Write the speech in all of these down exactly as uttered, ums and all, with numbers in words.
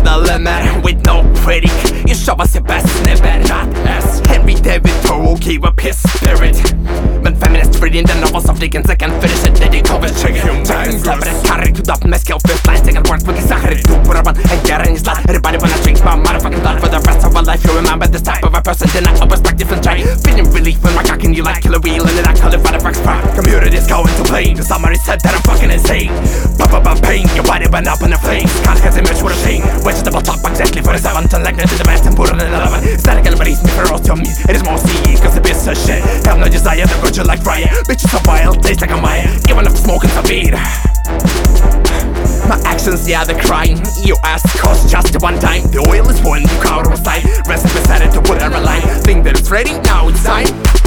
the limit with no critic. You show us your best snippet, not as Henry David Thoreau gave up his spirit. Men feminist reading the novels of Dickens, I can finish it. They cover chicken släpper ett karri to up med skill fifth line. Taking words with the sahari do put up on and get in his life. Everybody wanna drink my motherfucking blood for the rest of our life. You remember this type of a person, then I perspective and try feeling relief when my cock and you like killer wheel and then I call it for the fuck's pride. Community's going to play. The summary said that I'm fucking insane. Pop up, I'm pain, your body went up in the flames. Can't get image with a thing. Vegetable top exactly for the seventh and like to the best and put it in eleven. Static elements me for roast your meat. It is more C cause the bitch is shit. Have no desire to go you like fire. Bitches are wild, taste like a Maya. Even if smoking some weed. My actions, yeah, they're crying. You ask cost just one time. The oil is one, the crowd was tight. Rest decided to put on a line. Think that it's ready, now it's time.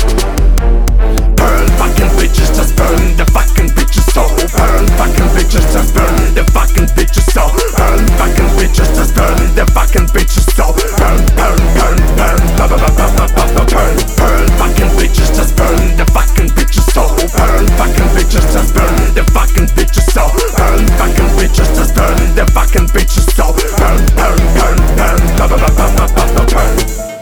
Burn fucking bitches, just burn the fucking bitches so. Burn fucking bitches, just burn the fucking bitches so. Burn fucking bitches, just burn the fucking bitches so. Burn, burn, burn, burn, burn, burn, burn, burn, burn, burn fucking bitches, just burn the fucking bitches so. Burn fucking bitches, just burn the fucking bitches so. Burn fucking bitches, just burn the fucking bitches so. Burn, burn, burn, burn, burn, burn, burn, burn, burn.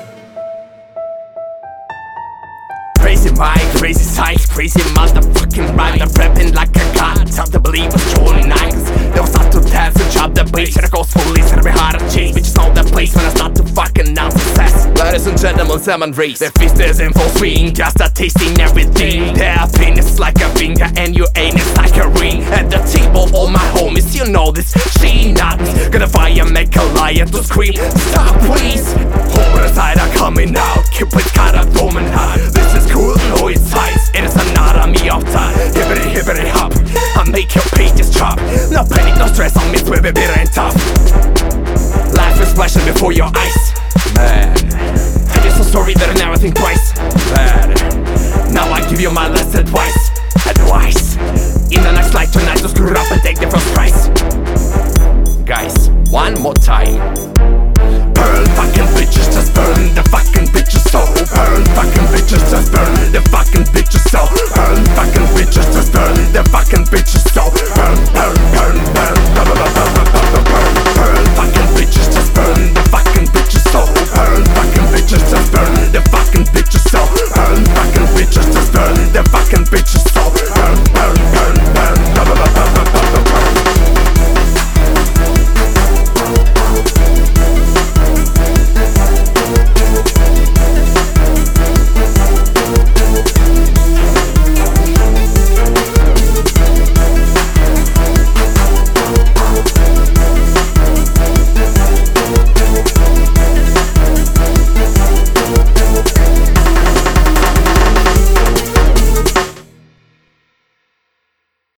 Crazy mind, crazy sight, crazy motherfucking rhyme. I'm rapping like a god, tough to believe it's truly nice. They will start to dance and chop the bass. And it goes fully, it's gonna be hard to chase. Bitches know that place when I start to fucking announce success. Ladies and gentlemen, salmon race. Their fist is in full swing, just a tasting everything. Their penis like a finger and your anus like a ring. At the table, all my homies, you know this. She not gonna fire, make a liar to scream. Stop please. Homicide are coming out, Cupid's got a dormant heart. This is cool, no it's size. It is anatomy of time. Hippity hippity hop, I make your pages chop. No panic, no stress on me, it's bitter and tough. Life is flashing before your eyes. Man, it is a story that I never think twice. Man, now I give you my last advice. Advice. In the next life tonight, to screw it up and take the first prize. Guys, one more time. Burn fucking bitches, just burn the fucking bitches so. Burn fucking bitches, just burn the fucking bitches so. Burn fucking bitches, just burn the fucking bitches so. Burn, burn, burn,